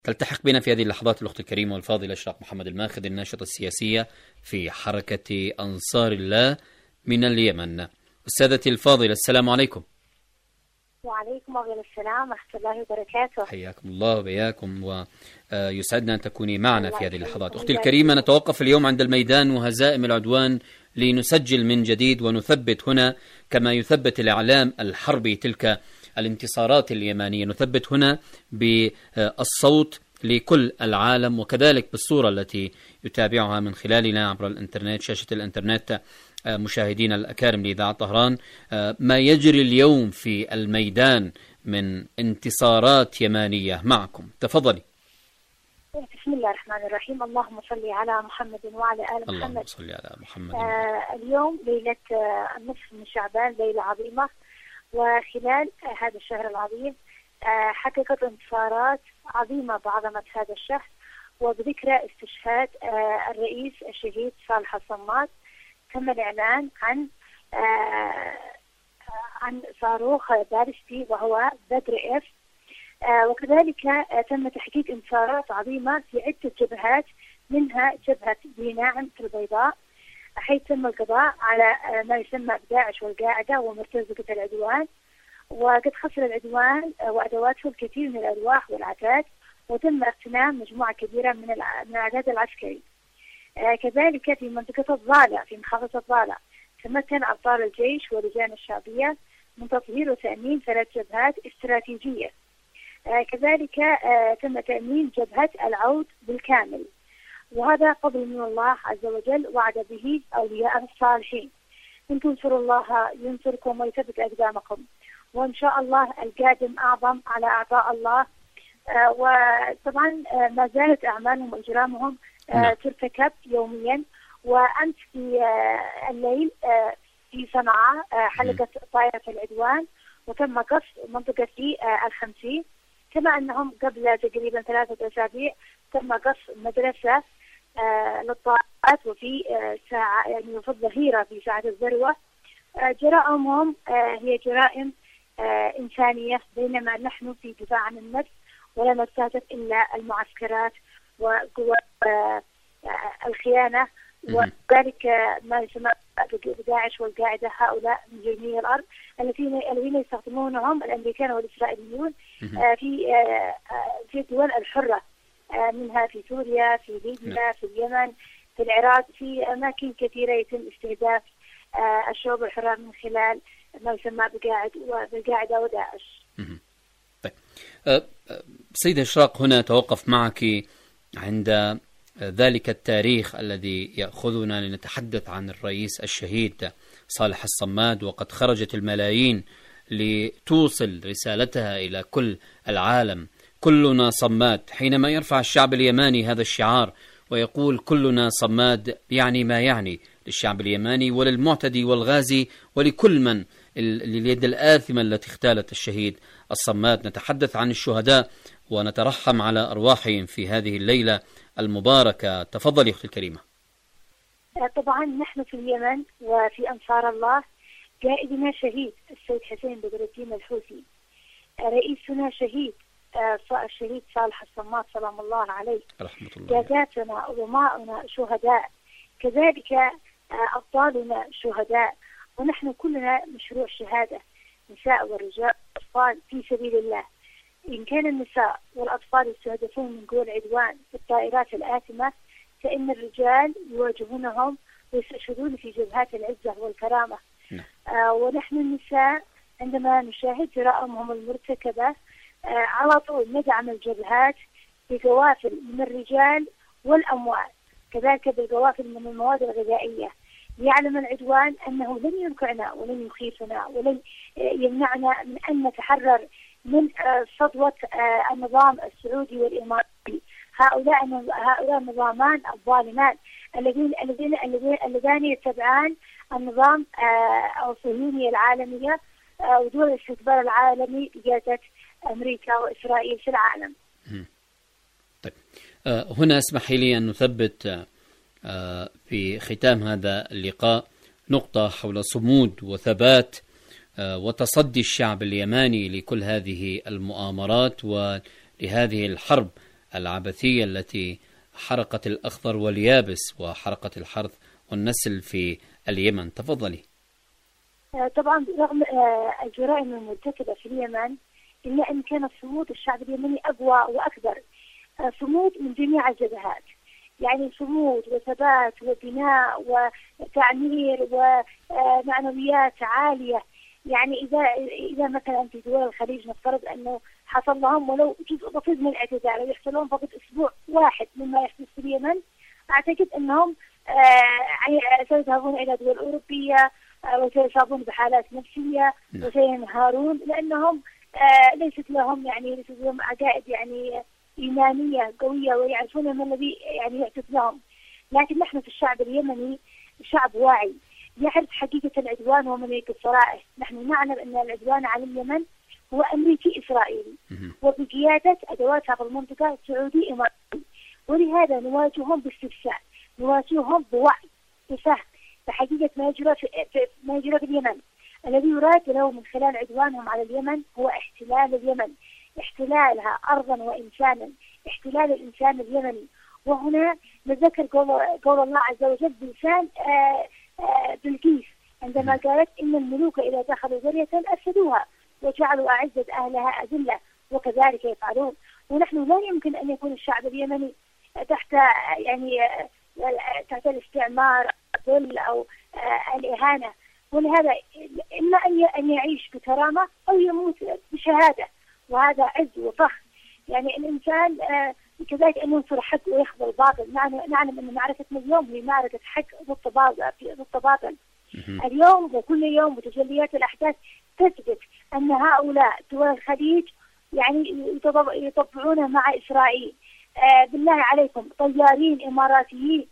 تلتحق بنا في هذه اللحظات الأخت الكريمة والفاضلة إشراق محمد الماخذ، الناشطة السياسية في حركة أنصار الله من اليمن. أستاذتي الفاضلة، السلام عليكم. وعليكم السلام ورحمة الله وبركاته. حياكم الله وبياكم، ويسعدنا أن تكوني معنا في هذه اللحظات. أختي الكريمة، نتوقف اليوم عند الميدان وهزائم العدوان لنسجل من جديد ونثبت هنا كما يثبت الإعلام الحربي تلك الانتصارات اليمانية، نثبت هنا بالصوت لكل العالم، وكذلك بالصورة التي يتابعها من خلالنا عبر الإنترنت، شاشة الإنترنت، مشاهدين الأكارم لإذاعة طهران، ما يجري اليوم في الميدان من انتصارات يمانية. معكم، تفضلي. بسم الله الرحمن الرحيم. اللهم صل على محمد وعلى آل محمد. اللهم صل على محمد. اليوم ليلة النصف من شعبان، ليلة عظيمة، وخلال هذا الشهر العظيم حققت انتصارات عظيمة بعظمة هذا الشهر، وبذكرى استشهاد الرئيس الشهيد صالح الصماد تم الإعلان عن صاروخ باليستي وهو بدر اف، وكذلك تم تحقيق انتصارات عظيمة في عدة جبهات، منها جبهة ديناعم في البيضاء، حيث تم القضاء على ما يسمى بداعش والقاعدة ومرتزقة العدوان، وقد خسر العدوان وأدواته الكثير من الأرواح والعتاد، وتم اغتنام مجموعة كبيرة من العدد العسكري. كذلك في منطقة الضالة، في محافظة الضالة، تمكن أبطال الجيش واللجان الشعبية من تطهير وتأمين 3 جبهات استراتيجية. كذلك تم تأمين جبهة العود بالكامل، وهذا فضل من الله عز وجل وعد به أولياء الصالحين. إن تنصروا الله ينصركم ويثبت أقدامكم، وإن شاء الله القادم أعظم على أعطاء الله. وطبعا ما زالت أعمالهم وإجرامهم ترتكب يوميا. وأمس في الليل في صنعاء حلقت طائرة العدوان وتم قصف منطقة في الخمسين، كما أنهم قبل تقريبا 3 أسابيع تم قصف مدرسة للطائرات وفي ساعة، يعني في الظهيرة في ساعة الذروة. جرائمهم هي جرائم إنسانية، بينما نحن في دفاع عن النفس ولا نستهدف إلا المعسكرات وقوى الخيانة، وذلك ما يسمى بداعش والقاعدة، هؤلاء مجرمي الأرض الذين يستخدمونهم الأمريكان والإسرائيليون في الدول الحرة، منها في سوريا، في ليبيا، في اليمن، في العراق، في أماكن كثيرة يتم استهداف الشعوب الحرة من خلال ما يسمى بالقاعدة وداعش. طيب، سيدة إشراق، هنا توقف معك عند ذلك التاريخ الذي يأخذنا لنتحدث عن الرئيس الشهيد صالح الصماد، وقد خرجت الملايين لتوصل رسالتها إلى كل العالم. كلنا صماد. حينما يرفع الشعب اليماني هذا الشعار ويقول كلنا صماد، يعني ما يعني للشعب اليماني وللمعتدي والغازي ولكل من اليد الآثمة التي اغتالت الشهيد الصماد. نتحدث عن الشهداء ونترحم على أرواحهم في هذه الليلة المباركة. تفضلي أختي الكريمة. طبعا نحن في اليمن وفي أنصار الله قائدنا شهيد السيد حسين بدر الدين الحوثي، رئيسنا شهيد الشهيد صالح الصماد سلام الله عليه، رحمة الله، قاداتنا علماؤنا شهداء، كذلك أبطالنا شهداء، ونحن كلنا مشروع شهادة، نساء والرجال والأطفال في سبيل الله. إن كان النساء والأطفال يستهدفون من قوى العدوان بالطائرات الآثمة، فإن الرجال يواجهونهم ويستشهدون في جبهات العزة والكرامة. ونحن النساء عندما نشاهد جرائمهم المرتكبة على طول ندعم الجبهات بقوافل من الرجال والأموال، كذلك بالقوافل من المواد الغذائية. يعلم العدوان أنه لن ينكعنا ولن يخيفنا ولن يمنعنا من أن نتحرر من سطوة النظام السعودي والإماراتي. هؤلاء النظامان الظالمان اللذان يتبعان النظام الصهيوني العالمية ودول الاستكبار العالمي بقيادة أمريكا وإسرائيل في العالم. طيب، هنا اسمحي لي أن نثبت في ختام هذا اللقاء نقطة حول صمود وثبات وتصدي الشعب اليماني لكل هذه المؤامرات ولهذه الحرب العبثية التي حرقت الأخضر واليابس وحرقت الحرث والنسل في اليمن. تفضلي. طبعا رغم الجرائم المرتكبة في اليمن، إلا أن كان صمود الشعب اليمني أقوى وأكبر، صمود من جميع الجبهات، يعني صمود وثبات وبناء وتعمير ومعنويات عالية. يعني إذا مثلا في دول الخليج نفترض أنه حصل لهم ولو جزء بسيط من الاعتداء، لو يحصل لهم فقط أسبوع واحد مما يحدث في اليمن، أعتقد أنهم سيذهبون إلى دول أوروبية وسيصابون بحالات نفسية وسينهارون، لأنهم ليست لهم عقائد إيمانية قوية ويعرفون ما الذي يحدث لهم. لكن نحن في الشعب اليمني شعب واعي يعرف حقيقة العدوان ومن يكسرائه. نحن نعلم أن العدوان على اليمن هو أمريكي إسرائيلي وبقيادة أدواتها في المنطقة سعودي إماراتي، ولهذا نواجههم باستفسار، نواجههم بوعي بفهم بحقيقة ما يجرى في اليمن. الذي يراد له من خلال عدوانهم على اليمن هو احتلال اليمن، احتلالها أرضا وإنسانا، احتلال الإنسان اليمني. وهنا نذكر قول الله عز وجل بلسان بلقيس عندما قالت إن الملوك إذا دخلوا قرية أفسدوها وجعلوا أعزة أهلها أذلة وكذلك يفعلون. ونحن لا يمكن أن يكون الشعب اليمني تحت الاستعمار أو الإهانة، ولهذا إما أن يعيش بكرامة أو يموت بشهادة، وهذا عز وفخر. يعني الإنسان كذلك أن ينصر الحق ويخضع الباطل. نعلم أن معركتنا اليوم هي معركة حق ضد باطل. اليوم وكل يوم وتجليات الأحداث تثبت أن هؤلاء دول الخليج يطبعون مع إسرائيل. بالله عليكم طيارين إماراتيين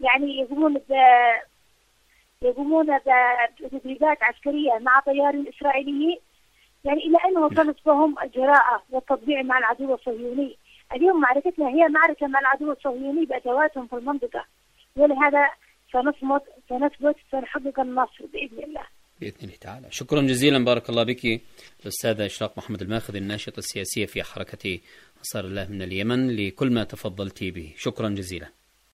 يقومون بتدريبات عسكرية مع طيارين إسرائيليين، إلى أن وصلت بهم الجراءة والتطبيع مع العدو الصهيوني. اليوم معركتنا هي معركة مع العدو الصهيوني بأدواتهم في المنطقة، ولهذا سنثبت سنحقق النصر بإذن الله. بإذن الله تعالى. شكرا جزيلا، بارك الله بك الأستاذة إشراق محمد الماخذ، الناشطة السياسية في حركة أنصار الله من اليمن، لكل ما تفضلتي به. شكرا جزيلا.